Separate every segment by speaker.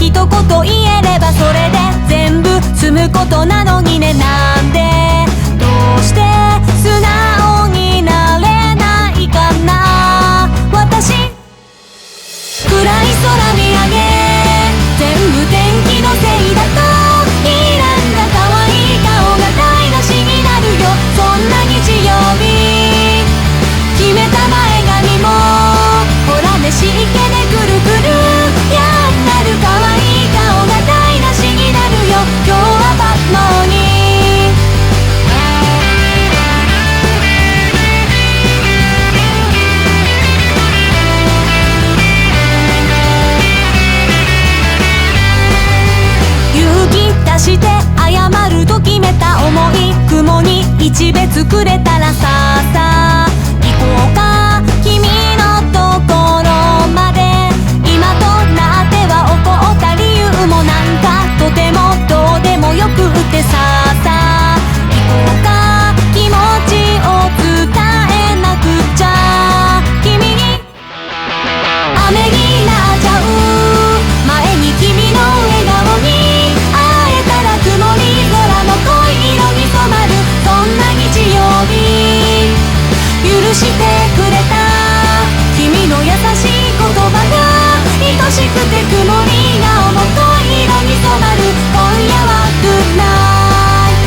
Speaker 1: 一言言えればそれで全部済むことなのにね。なんでどうして素直になれないかな。私暗い空見上げ全部天気のせいだと睨んだ可愛い顔が台無しになるよ。そんな日曜日決めた前髪もほらね湿気でくるくるやんなる可愛い顔が台無しになるよ。今日はバッモーニーして謝ると決めた思い雲に一別くれたらさあさあ行こうか君のところまで。今となっては怒った理由もなんかとてもどうでもよくってさあさあ行こうか気持ちを伝えなくちゃ。君に雨になっちゃう前に君の笑顔に曇り空も濃い色に染まるそんな日曜日許してくれた君の優しい言葉が愛しくて曇り顔も濃い色に染まる今夜はグッナイ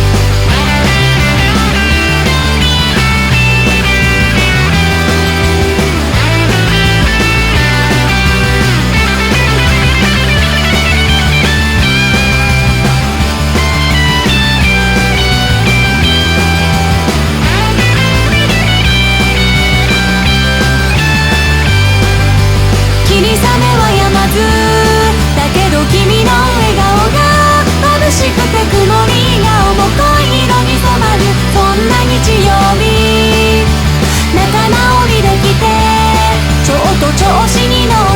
Speaker 1: 霧雨は止まずだけど君の笑顔が眩しくて曇り顔も濃い色に染まるそんな日曜日仲直りできてちょっと調子に乗